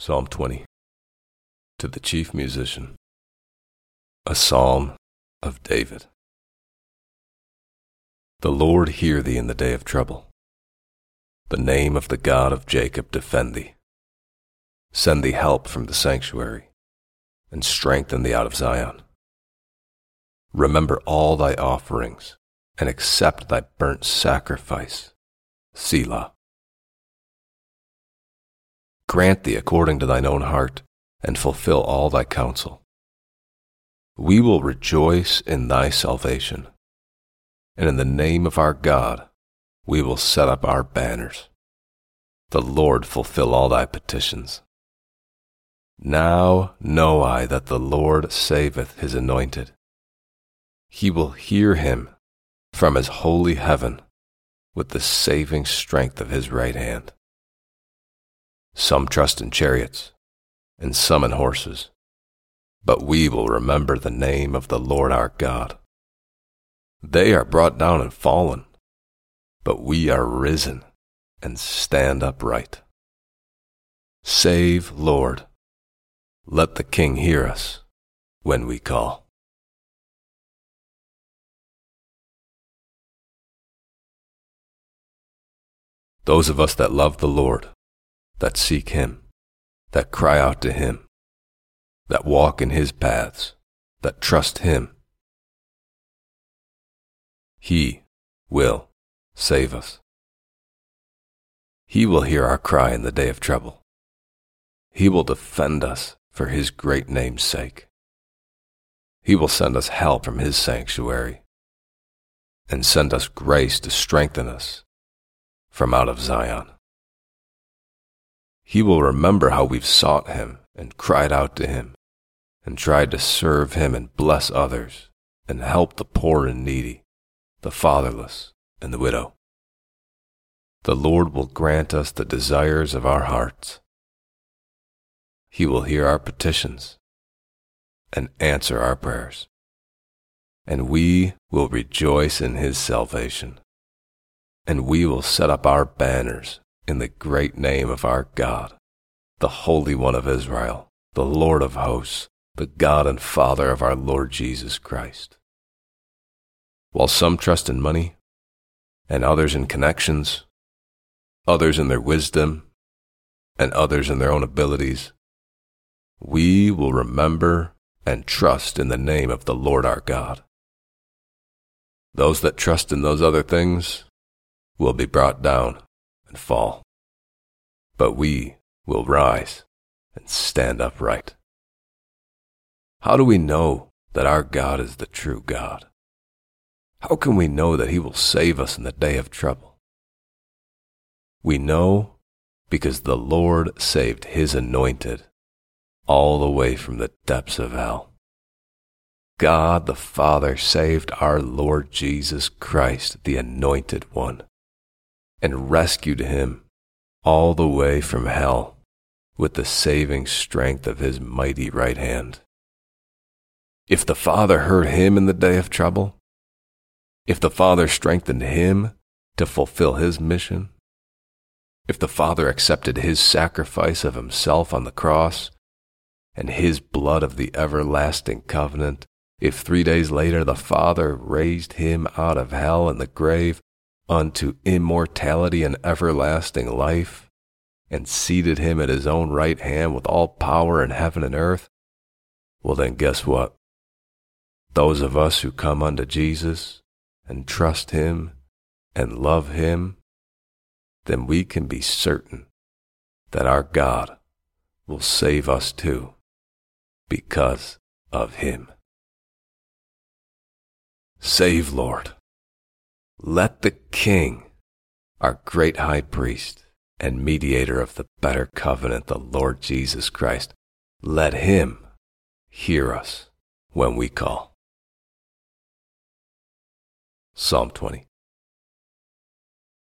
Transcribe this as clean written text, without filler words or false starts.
Psalm 20. To the chief musician. A psalm of David. The Lord hear thee in the day of trouble. The name of the God of Jacob defend thee. Send thee help from the sanctuary, and strengthen thee out of Zion. Remember all thy offerings, and accept thy burnt sacrifice. Selah. Grant thee according to thine own heart, and fulfill all thy counsel. We will rejoice in thy salvation, and in the name of our God we will set up our banners. The Lord fulfill all thy petitions. Now know I that the Lord saveth his anointed. He will hear him from his holy heaven with the saving strength of his right hand. Some trust in chariots, and some in horses, but we will remember the name of the Lord our God. They are brought down and fallen, but we are risen and stand upright. Save, Lord. Let the King hear us when we call. Those of us that love the Lord, that seek him, that cry out to him, that walk in his paths, that trust him, he will save us. He will hear our cry in the day of trouble. He will defend us for his great name's sake. He will send us help from his sanctuary, and send us grace to strengthen us from out of Zion. He will remember how we've sought him and cried out to him and tried to serve him and bless others and help the poor and needy, the fatherless and the widow. The Lord will grant us the desires of our hearts. He will hear our petitions and answer our prayers, and we will rejoice in his salvation, and we will set up our banners in the great name of our God, the Holy One of Israel, the Lord of hosts, the God and Father of our Lord Jesus Christ. While some trust in money, and others in connections, others in their wisdom, and others in their own abilities, we will remember and trust in the name of the Lord our God. Those that trust in those other things will be brought down and fall, but we will rise and stand upright. How do we know that our God is the true God? How can we know that he will save us in the day of trouble? We know because the Lord saved his anointed all the way from the depths of hell. God the Father saved our Lord Jesus Christ, the Anointed One, and rescued him all the way from hell with the saving strength of his mighty right hand. If the Father heard him in the day of trouble, if the Father strengthened him to fulfill his mission, if the Father accepted his sacrifice of himself on the cross and his blood of the everlasting covenant, if 3 days later the Father raised him out of hell and the grave unto immortality and everlasting life, and seated him at his own right hand with all power in heaven and earth, well then guess what? Those of us who come unto Jesus and trust him and love him, then we can be certain that our God will save us too because of him. Save, Lord. Let the King, our great high priest and mediator of the better covenant, the Lord Jesus Christ, let him hear us when we call. Psalm 20.